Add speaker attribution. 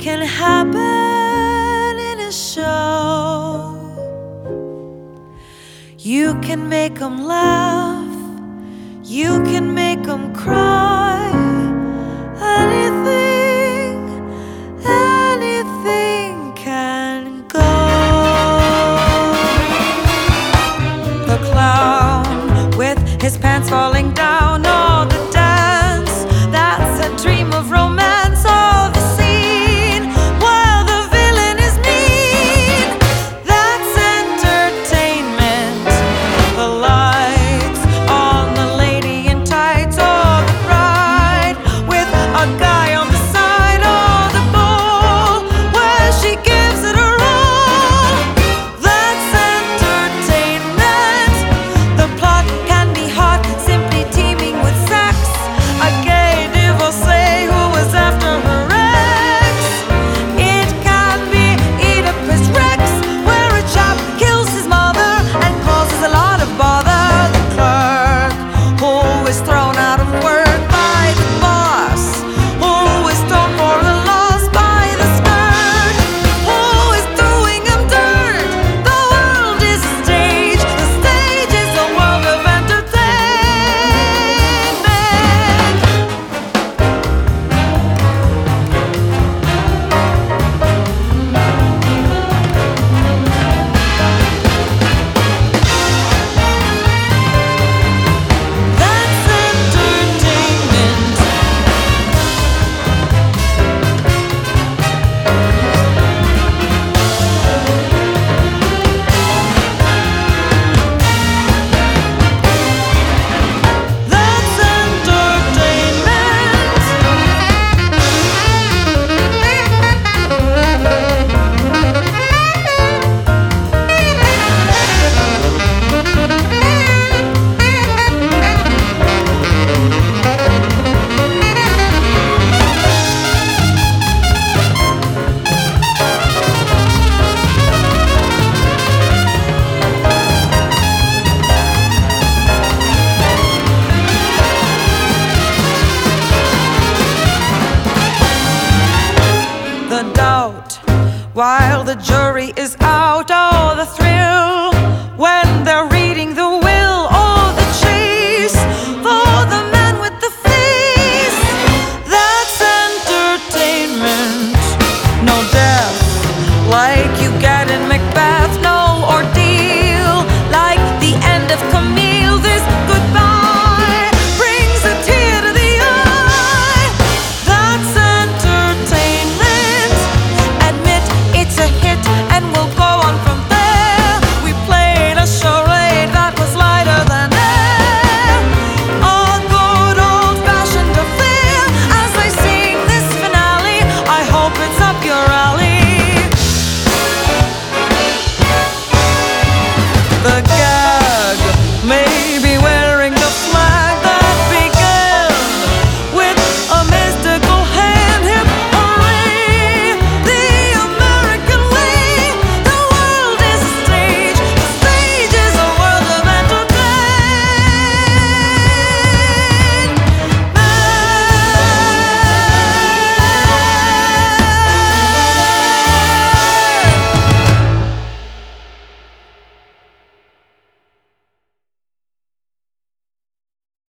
Speaker 1: can happen in a show. You can make them laugh, you can make them cry. Anything can go. The clown with his pants falling down, or the dance that's a dream of romance, or the scene where the villain is mean. That's entertainment. The lights on the lady in tights, or the bride with a guy on the side, or the ball where she gives it her all. That's entertainment. The plot can be hot, simply teeming with sex. A gay divorcee who was after her ex. It can be Oedipus Rex, where a chap kills his mother and causes a lot of bother. The clerk who is thrown out of work by the boss, who is thrown for the loss by the skirt, who is doing him dirt. The world is a stage, the stage is a world of entertainment. That's entertainment. That's the doubt while the jury is out, oh, the thrill when they're reading the